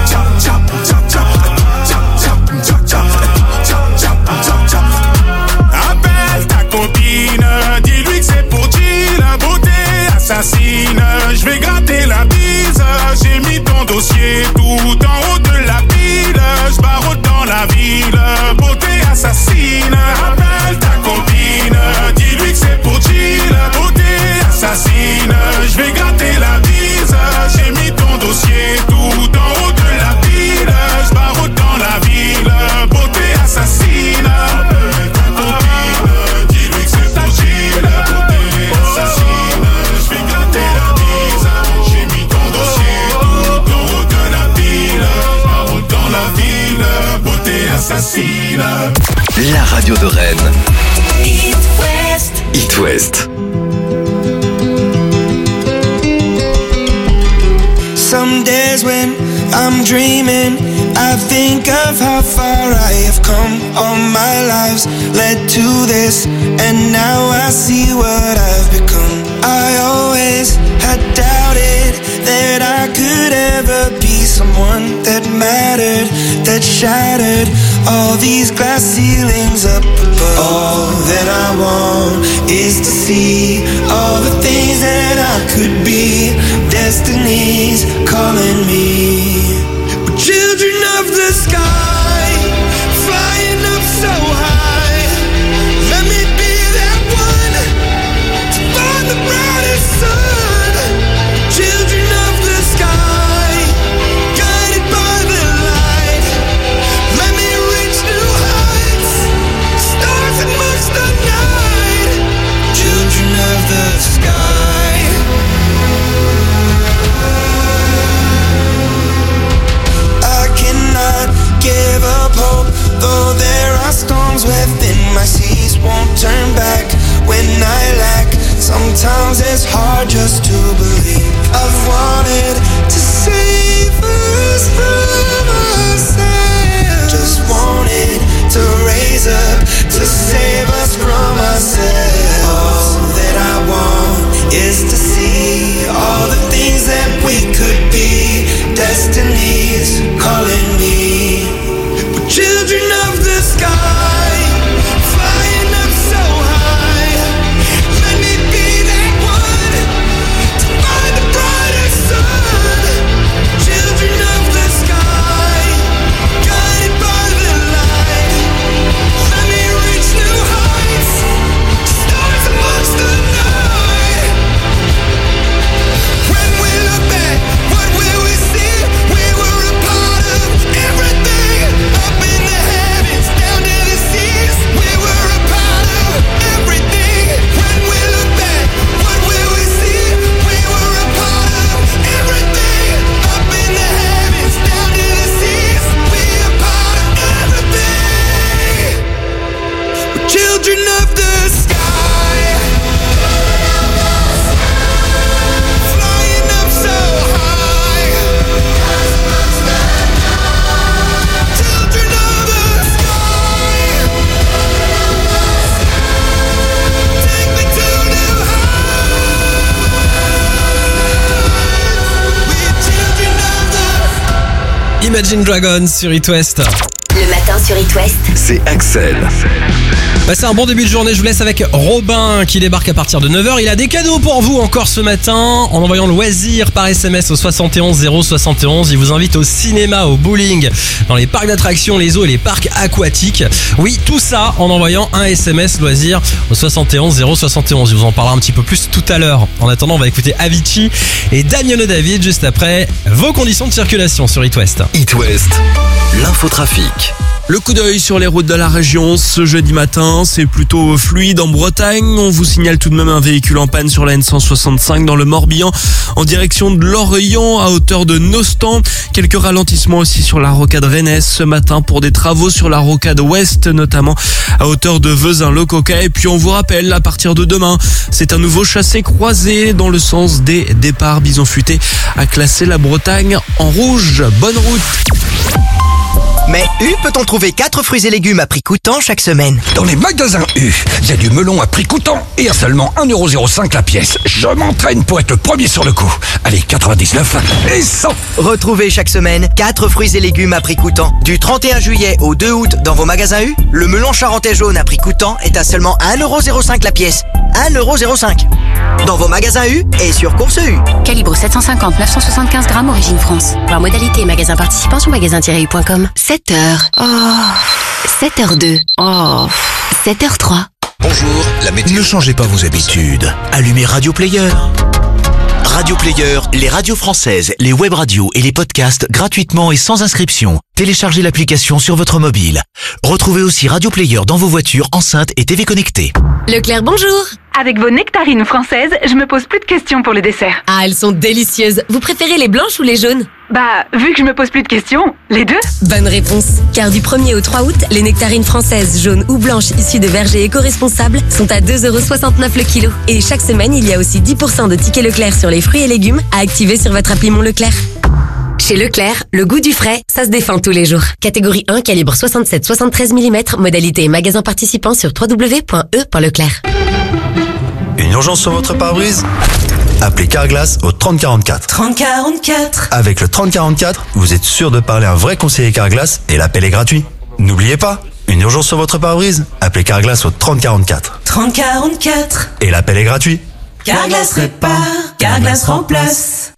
Appelle ta copine, dis-lui que c'est pour chill, beauté assassine. Je vais gratter la bise, j'ai mis ton dossier tout en haut de la pile. Je barre dans la ville, beauté assassine. Appelle ta copine, dis-lui que c'est pour chill, beauté assassine. Je vais gratter la bise, j'ai mis ton dossier tout en haut de la pile. Je barre dans la ville, beauté assassine. Appelle ta copine, dis-lui que c'est pour chill, beauté assassine. Je vais gratter la bise, j'ai mis ton dossier tout en haut de la pile. Je barre dans la ville, beauté assassine. La radio de Rennes. It West. It West. Some days when I'm dreaming, I think of how far I have come. All my lives led to this, and now I see what I've become. I always had doubted that I could ever be someone that mattered, that shattered all these glass ceilings up above. All that I want is to see all the things that I could be. Destiny's calling me. We're children of the sky, flying up so high. Let me be that one to find the brightest sun. Children of the sky, guided by the light. Let me reach new heights, stars amongst the night. Children of the sky. Imagine Dragons sur It West. Le matin sur It West, C'est Axel. Passez un bon début de journée, je vous laisse avec Robin qui débarque à partir de 9h. Il a des cadeaux pour vous encore ce matin en envoyant loisir par SMS au 71 071. Il vous invite au cinéma, au bowling, dans les parcs d'attractions, les zoos et les parcs aquatiques. Oui, tout ça en envoyant un SMS loisir au 71 071. Je vous en parlera un petit peu plus tout à l'heure. En attendant, on va écouter Avicii et Damiano David juste après vos conditions de circulation sur It West. It West, l'infotrafic. Le coup d'œil sur les routes de la région ce jeudi matin, c'est plutôt fluide en Bretagne. On vous signale tout de même un véhicule en panne sur la N165 dans le Morbihan en direction de Lorient à hauteur de Nostan. Quelques ralentissements aussi sur la rocade Rennes ce matin pour des travaux sur la rocade ouest, notamment à hauteur de Vezin-le-Coca. Et puis on vous rappelle, à partir de demain, c'est un nouveau chassé-croisé dans le sens des départs. Bison Futé a classé la Bretagne en rouge. Bonne route. Mais U peut-on trouver 4 fruits et légumes à prix coûtant chaque semaine? Dans les magasins U, il y a du melon à prix coûtant et à seulement 1,05€ la pièce. Je m'entraîne pour être le premier sur le coup. Allez, 99 et 100. Retrouvez chaque semaine 4 fruits et légumes à prix coûtant. Du 31 juillet au 2 août dans vos magasins U, le melon charentais jaune à prix coûtant est à seulement 1,05€ la pièce. 1,05€. Dans vos magasins U et sur Course U. calibre 750, 975 grammes, origine France. Voir modalité magasin participant sur magasin-u.com. 7h. Oh. 7h02. Oh. 7h03. Bonjour, la météo. Ne changez pas vos habitudes. Allumez Radio Player. Radio Player, les radios françaises, les web radios et les podcasts gratuitement et sans inscription. Téléchargez l'application sur votre mobile. Retrouvez aussi Radio Player dans vos voitures, enceintes et TV connectées. Leclerc, bonjour. Avec vos nectarines françaises, je me pose plus de questions pour les desserts. Ah, elles sont délicieuses. Vous préférez les blanches ou les jaunes? Bah, vu que je me pose plus de questions, les deux. Bonne réponse. Car du 1er au 3 août, les nectarines françaises jaunes ou blanches issues de vergers éco-responsables sont à 2,69€ le kilo. Et chaque semaine, il y a aussi 10% de tickets Leclerc sur les fruits et légumes à activer sur votre appli Mon Leclerc. Chez Leclerc, le goût du frais, ça se défend tous les jours. Catégorie 1, calibre 67-73 mm, modalité et magasin participant sur www.e.leclerc. Une urgence sur votre pare-brise? Appelez Carglass au 3044. 3044. Avec le 3044, vous êtes sûr de parler à un vrai conseiller Carglass et l'appel est gratuit. N'oubliez pas, une urgence sur votre pare-brise? Appelez Carglass au 3044. 3044. Et l'appel est gratuit. Carglass répare, Carglass remplace.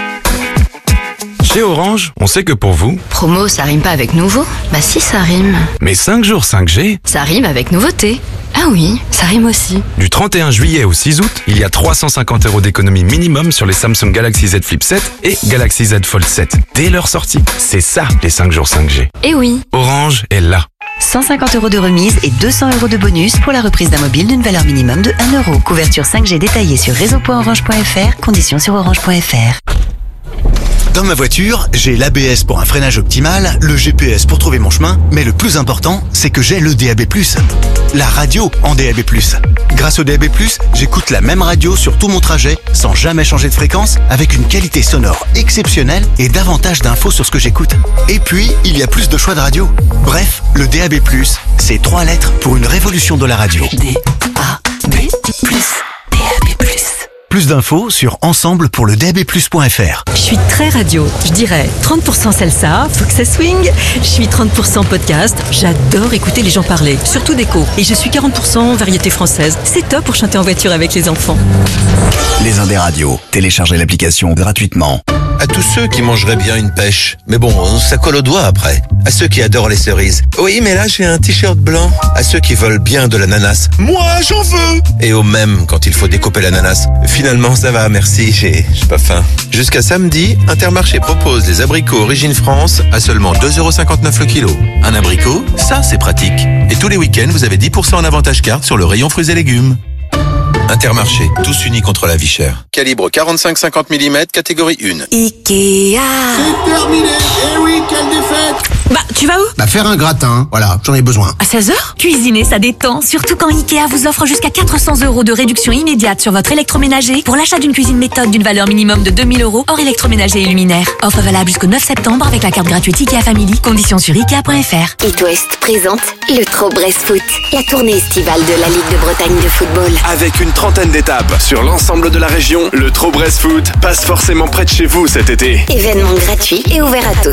Chez Orange, on sait que pour vous... Promo, ça rime pas avec nouveau? Bah si, ça rime. Mais 5 jours 5G... Ça rime avec nouveauté. Ah oui, ça rime aussi. Du 31 juillet au 6 août, il y a 350€ d'économie minimum sur les Samsung Galaxy Z Flip 7 et Galaxy Z Fold 7 dès leur sortie. C'est ça, les 5 jours 5G. Eh oui. Orange est là. 150€ de remise et 200€ de bonus pour la reprise d'un mobile d'une valeur minimum de 1€. Couverture 5G détaillée sur réseau.orange.fr, conditions sur orange.fr. Dans ma voiture, j'ai l'ABS pour un freinage optimal, le GPS pour trouver mon chemin, mais le plus important, c'est que j'ai le DAB+. La radio en DAB+. Grâce au DAB+, j'écoute la même radio sur tout mon trajet, sans jamais changer de fréquence, avec une qualité sonore exceptionnelle et davantage d'infos sur ce que j'écoute. Et puis, il y a plus de choix de radio. Bref, le DAB+, c'est 3 lettres pour une révolution de la radio. DAB+. Plus d'infos sur ensemble pour le DABplus.fr. Je suis très radio, je dirais 30% salsa, faut que ça swing. Je suis 30% podcast, j'adore écouter les gens parler, surtout d'écho. Et je suis 40% variété française. C'est top pour chanter en voiture avec les enfants. Les Indés Radio. Téléchargez l'application gratuitement. À tous ceux qui mangeraient bien une pêche, mais bon, ça colle aux doigts après. À ceux qui adorent les cerises, oui, mais là j'ai un t-shirt blanc. À ceux qui veulent bien de l'ananas, moi j'en veux. Et au même quand il faut découper l'ananas. Finalement ça va, merci, j'ai pas faim. Jusqu'à samedi, Intermarché propose les abricots Origine France à seulement 2,59€ le kilo. Un abricot, ça c'est pratique. Et tous les week-ends, vous avez 10% en avantage carte sur le rayon fruits et légumes. Intermarché, tous unis contre la vie chère. Calibre 45-50 mm, catégorie 1. Ikea. C'est terminé. Eh oui, quelle défaite. Bah, tu vas où? Bah, faire un gratin. Voilà, j'en ai besoin. À 16h? Cuisiner, ça détend. Surtout quand Ikea vous offre jusqu'à 400€ de réduction immédiate sur votre électroménager pour l'achat d'une cuisine méthode d'une valeur minimum de 2000€ hors électroménager et luminaire. Offre valable jusqu'au 9 septembre avec la carte gratuite Ikea Family. Conditions sur Ikea.fr. It West présente le Trop Brest Foot, la tournée estivale de la Ligue de Bretagne de football. Avec une trentaine d'étapes sur l'ensemble de la région, le Trop Brest Foot passe forcément près de chez vous cet été. Événement gratuit et ouvert à tous.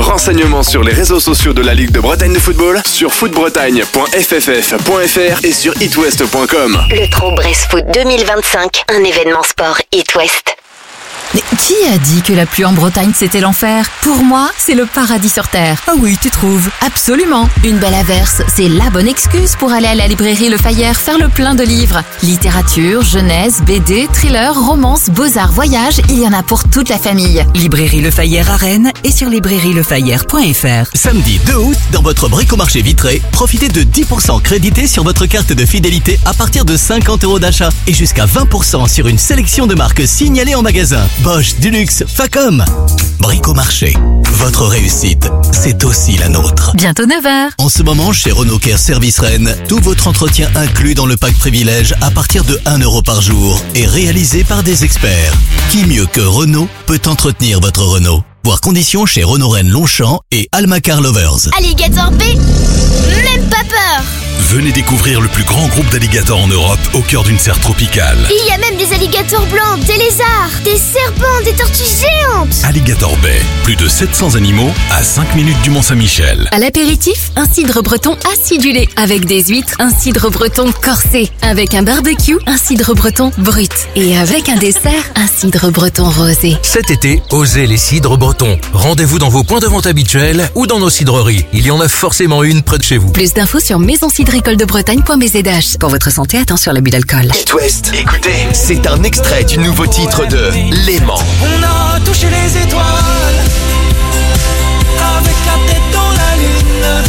Renseignements sur les réseaux sociaux de la Ligue de Bretagne de football sur footbretagne.fff.fr et sur itwest.com. Le Trop Brest Foot 2025, un événement sport It West. Mais qui a dit que la pluie en Bretagne c'était l'enfer? Pour moi, c'est le paradis sur terre. Ah oui, tu trouves? Absolument. Une belle averse, c'est la bonne excuse pour aller à la librairie Le Fayère faire le plein de livres. Littérature, jeunesse, BD, thriller, romance, beaux-arts, voyage, il y en a pour toute la famille. Librairie Le Fayère à Rennes et sur librairielefayère.fr. Samedi 2 août, dans votre bricomarché Vitré, profitez de 10% crédité sur votre carte de fidélité à partir de 50 € d'achat et jusqu'à 20% sur une sélection de marques signalées en magasin. Bosch, Dulux, Facom. Bricomarché. Votre réussite, c'est aussi la nôtre. Bientôt 9h. En ce moment, chez Renault Care Service Rennes, tout votre entretien inclus dans le pack privilège à partir de 1 € par jour et réalisé par des experts. Qui mieux que Renault peut entretenir votre Renault? Voir conditions chez Renault Rennes Longchamp et Alma Car Lovers. Alligator B, même pas peur. Venez découvrir le plus grand groupe d'alligators en Europe au cœur d'une serre tropicale. Il y a même des alligators blancs, des lézards, des serpents, des tortues géantes. Alligator Bay, plus de 700 animaux à 5 minutes du Mont-Saint-Michel. À l'apéritif, un cidre breton acidulé. Avec des huîtres, un cidre breton corsé. Avec un barbecue, un cidre breton brut. Et avec un dessert, un cidre breton rosé. Cet été, osez les cidres bretons. Rendez-vous dans vos points de vente habituels ou dans nos cidreries. Il y en a forcément une près de chez vous. Plus d'infos sur maisoncidrecoledebretagne.bzh. Pour votre santé, attention à l'abus d'alcool. It West, écoutez, c'est un extrait du nouveau titre de L'aimant. On a touché les étoiles, avec la tête dans la lune.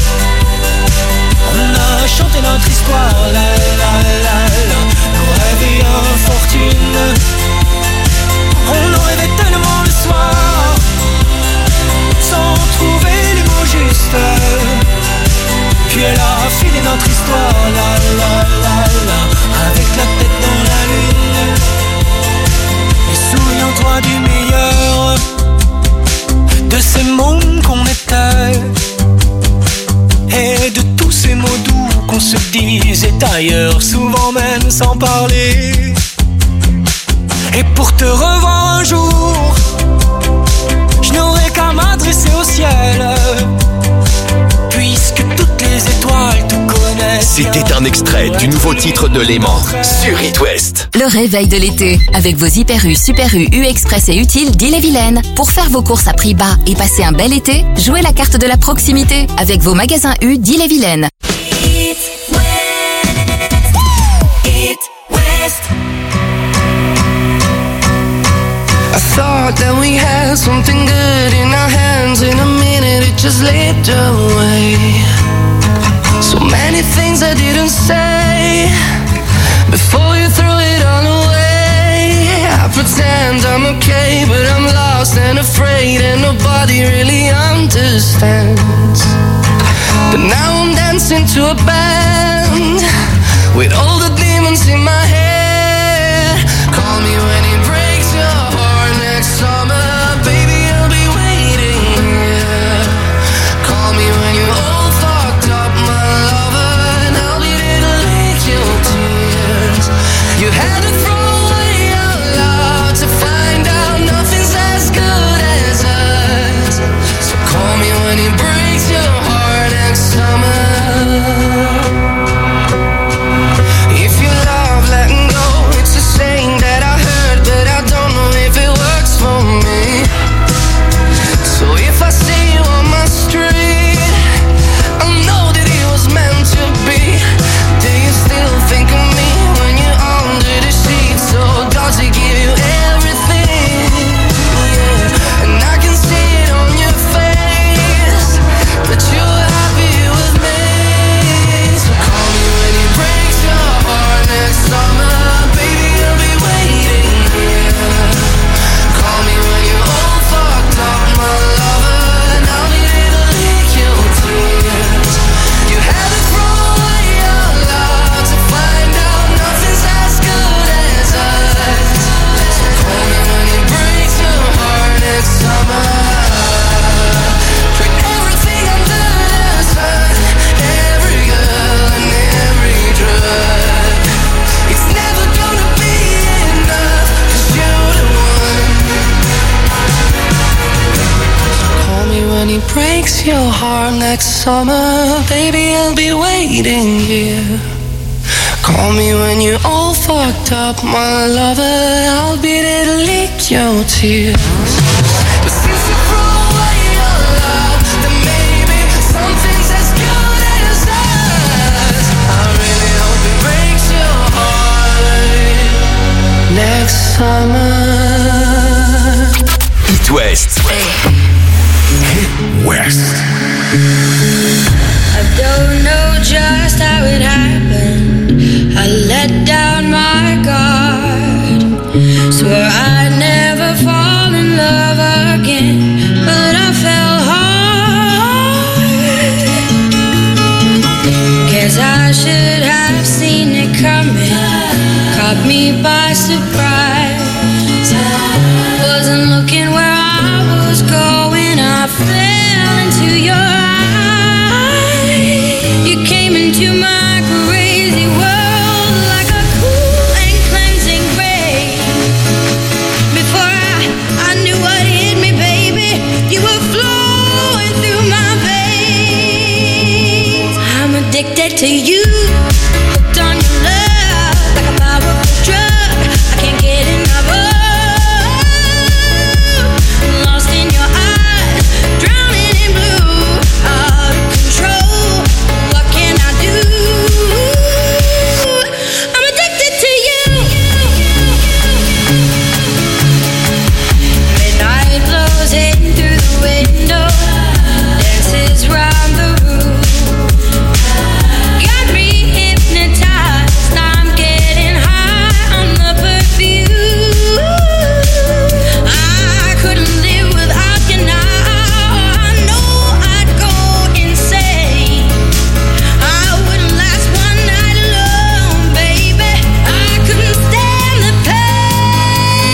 On a chanté notre histoire, la la la la, nos rêves et infortune. On en rêvait tellement le soir, sans trouver les mots justes. Puis elle a filé notre histoire, la la la la, avec la tête dans la lune. Et souviens-toi du meilleur, de ces mômes qu'on était, et de tous ces mots doux qu'on se disait ailleurs, souvent même sans parler. Et pour te revoir un jour, je n'aurais qu'à m'adresser au ciel, puisque toutes les étoiles te connaissent. C'était un extrait du nouveau titre de L'aimant sur It West. Le réveil de l'été, avec vos Hyper U, Super U, U Express et Utile d'Ille-et-Vilaine. Pour faire vos courses à prix bas et passer un bel été, jouez la carte de la proximité avec vos magasins U d'Ille-et-Vilaine. I thought that we had something good in our hands. In a minute it just slipped away. So many things I didn't say before you threw it all away. I pretend I'm okay, but I'm lost and afraid, and nobody really understands. But now I'm dancing to a band with all the demons in my head. Call me when it breaks your heart next summer, baby, I'll be waiting, yeah. Call me when you're all fucked up, my lover, and I'll be there to lick your tears. You had to throw away our love to find out nothing's as good as us. So call me when it breaks your heart next summer. If you love, let breaks your heart next summer, baby, I'll be waiting here. Call me when you're all fucked up, my lover, I'll be there to lick your tears. But since you threw away your love, then maybe something's as good as us. I really hope it breaks your heart next summer. It West. It West. I don't know just how it happened. I let down my guard. Swore I'd never fall in love again, but I fell hard. Guess I should have seen it coming. Caught me by surprise.